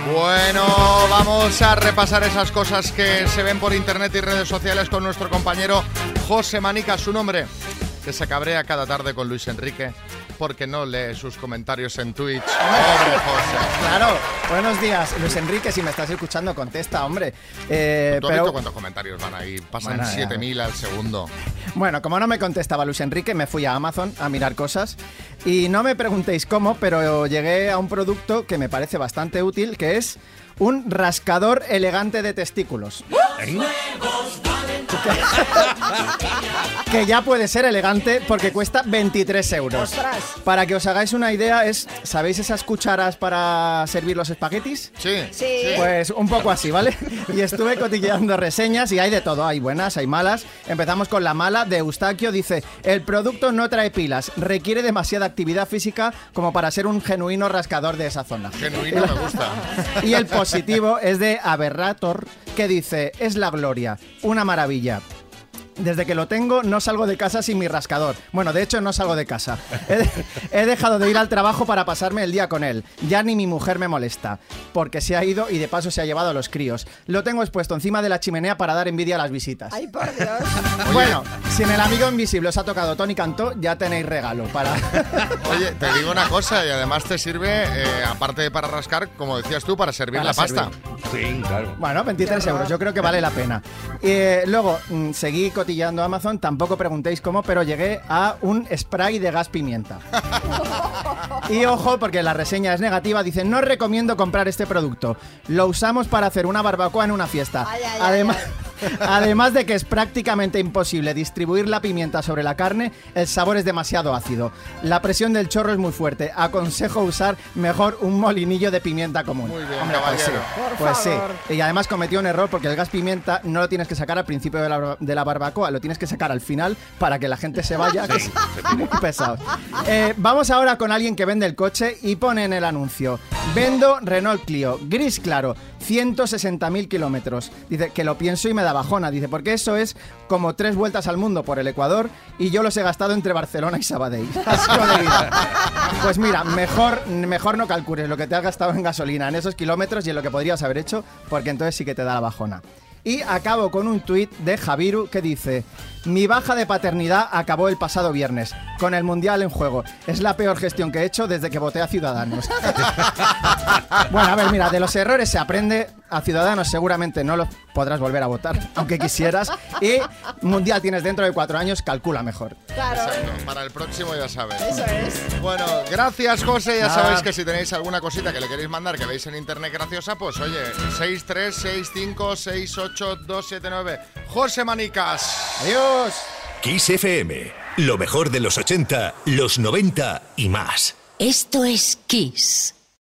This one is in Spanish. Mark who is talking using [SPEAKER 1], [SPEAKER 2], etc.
[SPEAKER 1] Bueno, vamos a repasar esas cosas que se ven por internet y redes sociales con nuestro compañero José Manica, su nombre, que se cabrea cada tarde con Luis Enrique porque no lee sus comentarios en Twitch. ¡Pobre José!
[SPEAKER 2] Claro, buenos días, Luis Enrique, si me estás escuchando, contesta, hombre.
[SPEAKER 1] ¿Tú has visto cuántos comentarios van ahí? Pasan 7.000 al segundo.
[SPEAKER 2] Bueno, como no me contestaba Luis Enrique, me fui a Amazon a mirar cosas y no me preguntéis cómo, pero llegué a un producto que me parece bastante útil, que es un rascador elegante de testículos. Que ya puede ser elegante porque cuesta 23 euros.
[SPEAKER 3] ¡Ostras!
[SPEAKER 2] Para que os hagáis una idea, ¿sabéis esas cucharas para servir los espaguetis?
[SPEAKER 1] Sí.
[SPEAKER 2] Pues un poco así, ¿vale? Y estuve cotilleando reseñas y hay de todo, hay buenas, hay malas. Empezamos con la mala de Eustaquio, dice: el producto no trae pilas, requiere demasiada actividad física como para ser un genuino rascador de esa zona.
[SPEAKER 1] Genuino me gusta.
[SPEAKER 2] Y el positivo es de Aberrator, que dice: es la gloria, una maravilla. Desde que lo tengo no salgo de casa sin mi rascador. Bueno, de hecho no salgo de casa. He dejado de ir al trabajo para pasarme el día con él. Ya ni mi mujer me molesta, porque se ha ido y de paso se ha llevado a los críos. Lo tengo expuesto encima de la chimenea para dar envidia a las visitas.
[SPEAKER 3] ¡Ay, por Dios!
[SPEAKER 2] Bueno, si en el amigo invisible os ha tocado Tony Cantó, ya tenéis regalo para...
[SPEAKER 1] Oye, te digo una cosa, y además te sirve, aparte de para rascar, como decías tú, para servir la pasta.
[SPEAKER 4] Sí, claro.
[SPEAKER 2] Bueno, 23 euros, yo creo que vale la pena. Luego, seguí cotillando Amazon, tampoco preguntéis cómo, pero llegué a un spray de gas pimienta. Y ojo, porque la reseña es negativa, dice: no recomiendo comprar este producto. Lo usamos para hacer una barbacoa en una fiesta. Además de que es prácticamente imposible distribuir la pimienta sobre la carne, el sabor es demasiado ácido. La presión del chorro es muy fuerte. Aconsejo usar mejor un molinillo de pimienta común.
[SPEAKER 1] Muy bien,
[SPEAKER 2] hombre,
[SPEAKER 1] caballero.
[SPEAKER 2] Pues sí. Y además cometió un error porque el gas pimienta no lo tienes que sacar al principio de la barbacoa, lo tienes que sacar al final para que la gente se vaya, que es muy pesado. Vamos ahora con alguien que vende el coche y pone en el anuncio: vendo Renault Clio, gris claro, 160.000 kilómetros. Dice que lo pienso y me da bajona. Dice, porque eso es como 3 vueltas al mundo por el Ecuador y yo los he gastado entre Barcelona y Sabadell. Asco de vida. Pues mira, mejor no calcules lo que te has gastado en gasolina en esos kilómetros y en lo que podrías haber hecho, porque entonces sí que te da la bajona. Y acabo con un tuit de Javiru que dice: mi baja de paternidad acabó el pasado viernes, con el Mundial en juego. Es la peor gestión que he hecho desde que voté a Ciudadanos. Bueno, a ver, mira, de los errores se aprende. A Ciudadanos seguramente no los podrás volver a votar, aunque quisieras. Y Mundial tienes dentro de 4 años, calcula mejor.
[SPEAKER 3] Claro.
[SPEAKER 1] Exacto, para el próximo ya sabes.
[SPEAKER 3] Eso es.
[SPEAKER 1] Bueno, gracias, José. Ya sabéis que si tenéis alguna cosita que le queréis mandar, que veis en internet graciosa, pues oye, 636568279. José Manicas.
[SPEAKER 2] Adiós.
[SPEAKER 5] Kiss FM, lo mejor de los 80, los 90 y más.
[SPEAKER 6] Esto es Kiss.